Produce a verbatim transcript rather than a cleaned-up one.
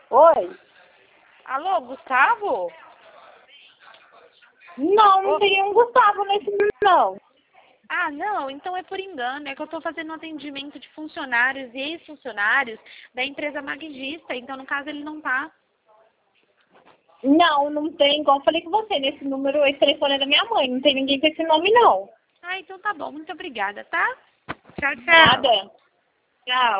Oi? Alô, Gustavo? Não, não Ô- tem um Gustavo nesse número, não. Ah, não, então é por engano. É que eu estou fazendo um atendimento de funcionários e ex-funcionários da empresa Magista. Então, no caso, ele não tá. Não, não tem, igual eu falei com você, nesse número, esse telefone é da minha mãe, não tem ninguém com esse nome, não. Ah, então tá bom. Muito obrigada, tá? Tchau, tchau. Nada. Tchau.